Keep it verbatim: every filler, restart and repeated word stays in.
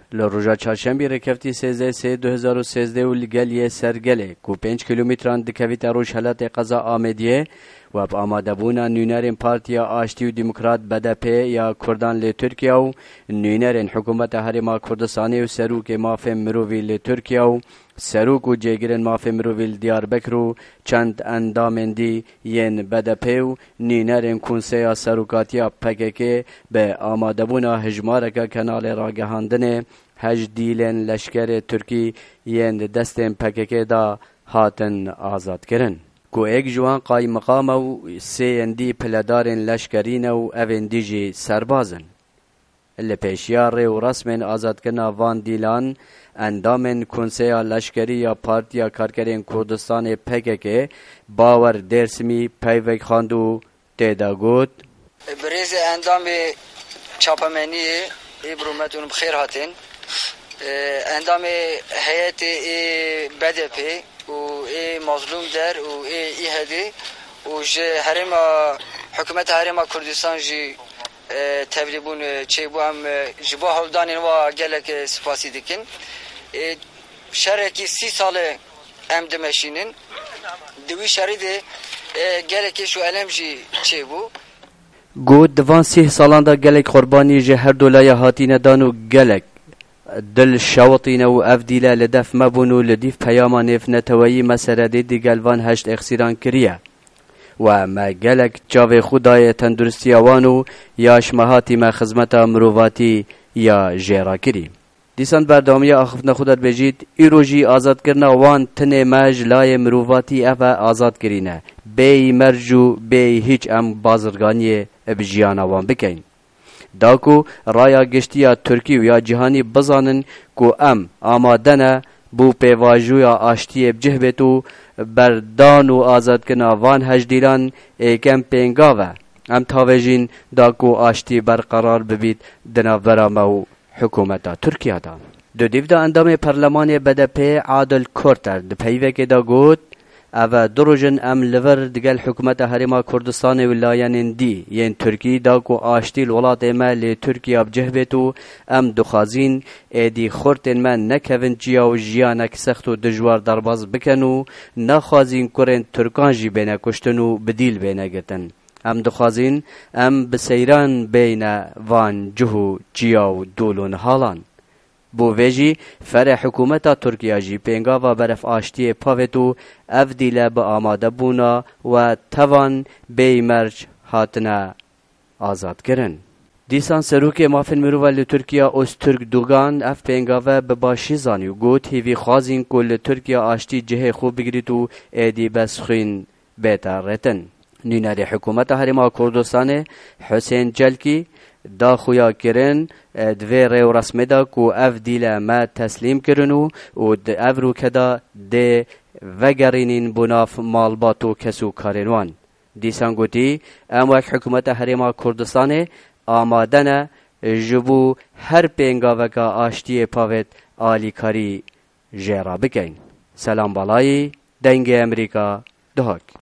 لروجا چهارشنبه رکفتی سیزده سی دو هزار و سیزده و لگلیه سرگله کو پنج کیلومتران دکویت روش حالت قضا آمدیه و با آماده بونا نونرین پارتیا آشتی و دموکرات بدپی یا کردان لی ترکیه و نونرین حکومت هرما کردستانی و سروک مافی مرووی لی ترکیه و سروک و جیگرین مافی مرووی دیار بکرو چند اندامندی ین بدپی و نونرین کنسیا سروکاتیا پککی به آماده بونا هجمارک کنال راگهاندن هج دیلن لشکر ترکی ین دستن پککی دا هاتن آزاد کرن. کو ایک جوان قای مقام و سی اندی پلدارن لشکرین و اوندی جی سربازن. اللي پیشیار و رسمن آزاد کرنا وان دیلان اندامن کنسیا لشکری یا پارتیا کارکرین کردستان پکک باور درسمی پیوک خاندو تیدا گوت بریز اندام چاپمنی ایبرومتون بخیر هاتین اندام هیئت بدپی و ای مظلوم در و ای ای هدی و ج هرما حکومت هرما کردستان جی تبلیغون چه بو هم جبا هولدان و گلک سپاسی دکن شرکی سی سال ام دمشینن دوی شرید گلک شو علم جی چه بو گود دوان سی سالان دا گلک قربانی جه هر دولای هاتین دانو گلک دل شوطین و افدیلا لدف مبونو لدیف پیامان اف نتوایی مسرده دی گلوان هشت اخسیران کریه و ما گلک جاوه خدای تندرستی آوانو یا شمهاتی ما خزمت مروواتی یا جیرا کری. دیسان بردامی آخفتن خودت بجید ایروژی آزاد کرنا وان تنه مج لای مروواتی افا آزاد کرینه بی مرجو بی هیچ ام بازرگانی بجیان آوان بکن. داکو رایا گشتیا ترکی و یا جهانی بزانن کو ام آمادنه بو پیواجویا آشتی بجه بیتو بردان و آزاد کنا وان هجدیران ایکم پینگاوه ام تاویجین داکو آشتی برقرار ببید دنابرامو حکومتا ترکیه دا. دو دیو دا اندام پرلمان بدپی عادل کورتر د پیوه که دا گوت اوه دروجن ام لور دگل حکومت هرما کردستان ولایان دی ین ترکی دا کو آشتی الولات ما لی ترکیه بجه بیتو ام دخازین ایدی خورتن من نکوین جیا و جیانک سخت و دجوار درباز بکنو نخوازین کرن ترکان جی بینه کشتنو بدیل بینه گتن ام دخوازین ام بسیران بین وان جهو جیا و دولون حالان بو ویجی فر حکومتا ترکیه جی پینگا و برف آشتی پاوتو اف دیله با آماده بونا و توان بی مرج هاتنا آزاد کرن. دیسان سروک مافن مروال ترکیه از ترک دوگان اف پینگا و بباشی زانی و گوت هیوی خوازین کل ترکیه آشتی جه خوب بگریتو ایدی بس خوین بیتا رتن. نیناری حکومت هرما کردستان حسین جلکی دا خویا کرن دوی ریو رسمه دا کو اف دیل ما تسلیم کرنو و د افرو کدا ده وگرینین بناف مالباتو کسو کارنوان. دیسان گوتی ام وک حکومت هرما کردستان آمادن جبو هر پینگا وکا آشتی پاوت آلی کاری جیرا بکن. سلام بالایی دنگ امریکا دهاک.